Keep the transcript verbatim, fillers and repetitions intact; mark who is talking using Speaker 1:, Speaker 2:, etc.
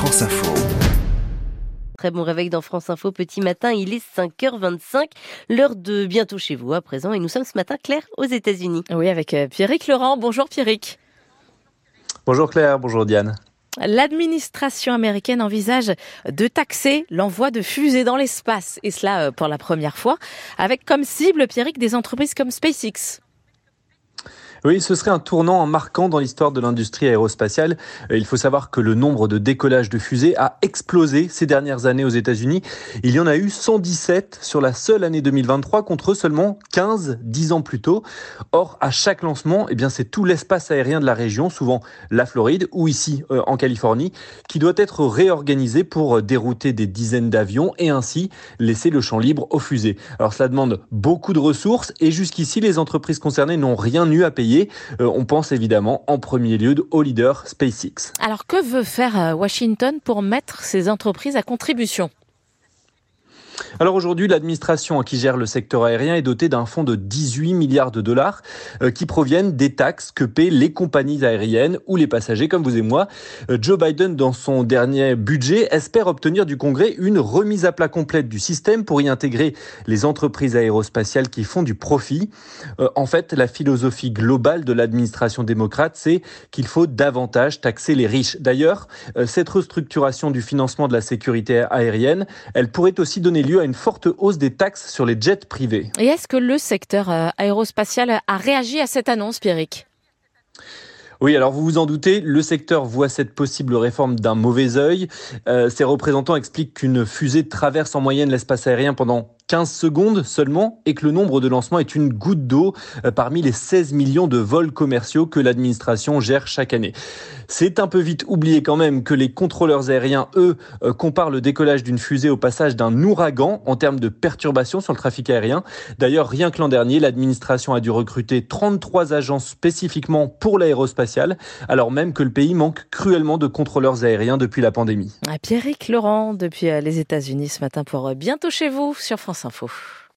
Speaker 1: France Info.
Speaker 2: Très bon réveil dans France Info, petit matin, il est cinq heures vingt-cinq, l'heure de Bientôt chez vous à présent, et nous sommes ce matin, Claire, aux États-Unis.
Speaker 3: Oui, avec Pierrick Laurent. Bonjour Pierrick.
Speaker 4: Bonjour Claire, bonjour Diane.
Speaker 3: L'administration américaine envisage de taxer l'envoi de fusées dans l'espace, et cela pour la première fois, avec comme cible, Pierrick, des entreprises comme SpaceX.
Speaker 4: Oui, ce serait un tournant marquant dans l'histoire de l'industrie aérospatiale. Il faut savoir que le nombre de décollages de fusées a explosé ces dernières années aux États-Unis. Il y en a eu cent dix-sept sur la seule année deux mille vingt-trois contre seulement quinze dix ans plus tôt. Or, à chaque lancement, eh bien, c'est tout l'espace aérien de la région, souvent la Floride ou ici euh, en Californie, qui doit être réorganisé pour dérouter des dizaines d'avions et ainsi laisser le champ libre aux fusées. Alors, cela demande beaucoup de ressources et jusqu'ici, les entreprises concernées n'ont rien eu à payer. Euh, on pense évidemment en premier lieu au leader SpaceX.
Speaker 3: Alors que veut faire Washington pour mettre ces entreprises à contribution ?
Speaker 4: Alors aujourd'hui, l'administration qui gère le secteur aérien est dotée d'un fonds de dix-huit milliards de dollars euh, qui proviennent des taxes que paient les compagnies aériennes ou les passagers comme vous et moi. Euh, Joe Biden, dans son dernier budget, espère obtenir du Congrès une remise à plat complète du système pour y intégrer les entreprises aérospatiales qui font du profit. Euh, en fait, la philosophie globale de l'administration démocrate, c'est qu'il faut davantage taxer les riches. D'ailleurs, euh, cette restructuration du financement de la sécurité aérienne, elle pourrait aussi donner lieu à une forte hausse des taxes sur les jets privés.
Speaker 3: Et est-ce que le secteur aérospatial a réagi à cette annonce, Pierrick ?
Speaker 4: Oui, alors vous vous en doutez, le secteur voit cette possible réforme d'un mauvais œil. Euh, ses représentants expliquent qu'une fusée traverse en moyenne l'espace aérien pendant quinze secondes seulement et que le nombre de lancements est une goutte d'eau parmi les seize millions de vols commerciaux que l'administration gère chaque année. C'est un peu vite oublié quand même que les contrôleurs aériens, eux, comparent le décollage d'une fusée au passage d'un ouragan en termes de perturbations sur le trafic aérien. D'ailleurs, rien que l'an dernier, l'administration a dû recruter trente-trois agents spécifiquement pour l'aérospatiale, alors même que le pays manque cruellement de contrôleurs aériens depuis la pandémie.
Speaker 3: Pierrick Laurent, depuis les États-Unis ce matin pour Bientôt chez vous sur France Info.